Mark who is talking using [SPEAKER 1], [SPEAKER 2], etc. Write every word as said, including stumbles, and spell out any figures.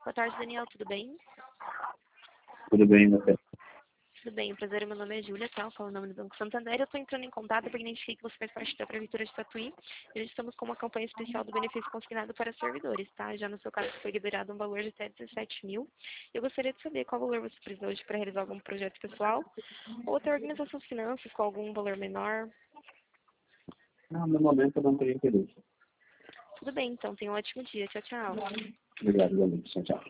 [SPEAKER 1] Boa tarde, Daniel, tudo bem?
[SPEAKER 2] Tudo bem, você?
[SPEAKER 1] Tudo bem, prazer, meu nome é Júlia, tá? Eu falo o nome do Banco Santander. Eu estou entrando em contato porque identifiquei que você faz parte da Prefeitura de Tatuí. E hoje estamos com uma campanha especial do benefício consignado para servidores, tá? Já no seu caso foi liberado um valor de até dezessete mil. Eu gostaria de saber qual valor você precisa hoje para realizar algum projeto pessoal ou até organizar suas finanças com algum valor menor.
[SPEAKER 2] Não, no momento eu não tenho interesse.
[SPEAKER 1] Tudo bem, então. Tenha um ótimo dia. Tchau, tchau.
[SPEAKER 2] Obrigado, igualmente. Tchau, tchau.